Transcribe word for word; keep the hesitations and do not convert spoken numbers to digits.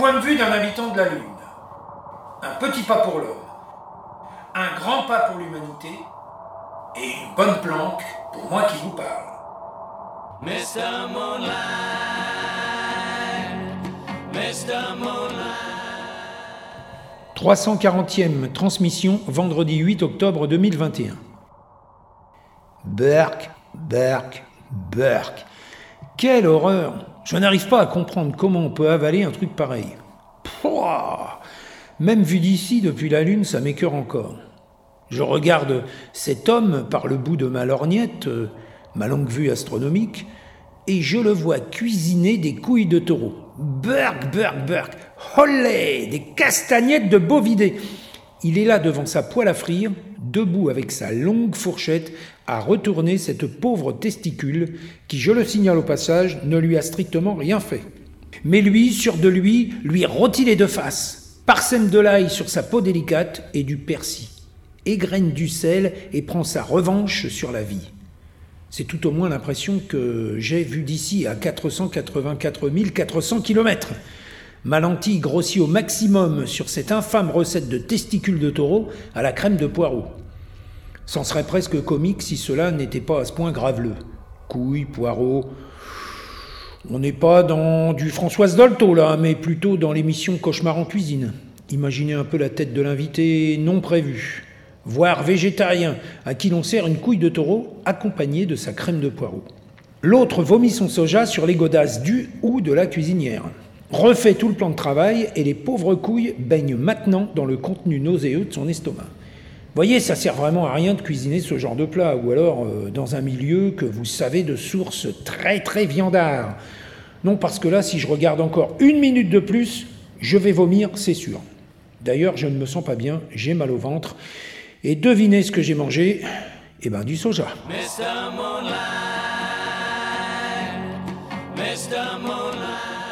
point de vue d'un habitant de la Lune. Un petit pas pour l'homme, un grand pas pour l'humanité, et une bonne planque pour moi qui vous parle. mister Moonlight, mister Moonlight. trois cent quarantième transmission, vendredi huit octobre deux mille vingt et un. Burk, Burk, Burk. Quelle horreur! Je n'arrive pas à comprendre comment on peut avaler un truc pareil. Pouah. Même vu d'ici, depuis la Lune, ça m'écœure encore. Je regarde cet homme par le bout de ma lorgnette, euh, ma longue vue astronomique, et je le vois cuisiner des couilles de taureau. Burk, burk, burk. Olé, des castagnettes de bovidés. Il est là devant sa poêle à frire, debout avec sa longue fourchette, à retourner cette pauvre testicule qui, je le signale au passage, ne lui a strictement rien fait. Mais lui, sûr de lui, lui rôtit les deux faces, parsème de l'ail sur sa peau délicate et du persil, égrène du sel et prend sa revanche sur la vie. C'est tout au moins l'impression que j'ai vue d'ici à quatre cent quatre-vingt-quatre mille quatre cents kilomètres. Ma lentille grossit au maximum sur cette infâme recette de testicules de taureau à la crème de poireau. C'en serait presque comique si cela n'était pas à ce point graveleux. Couilles, poireaux... On n'est pas dans du Françoise Dolto, là, mais plutôt dans l'émission Cauchemar en cuisine. Imaginez un peu la tête de l'invité non prévu, voire végétarien, à qui l'on sert une couille de taureau accompagnée de sa crème de poireau. L'autre vomit son soja sur les godasses du ou de la cuisinière. Refait tout le plan de travail et les pauvres couilles baignent maintenant dans le contenu nauséeux de son estomac. Voyez, ça sert vraiment à rien de cuisiner ce genre de plat, ou alors euh, dans un milieu que vous savez de source très très viandard. Non, parce que là, si je regarde encore une minute de plus, je vais vomir, c'est sûr. D'ailleurs, je ne me sens pas bien, j'ai mal au ventre. Et devinez ce que j'ai mangé? Eh ben, du soja. mister Moonlight, mister Moonlight.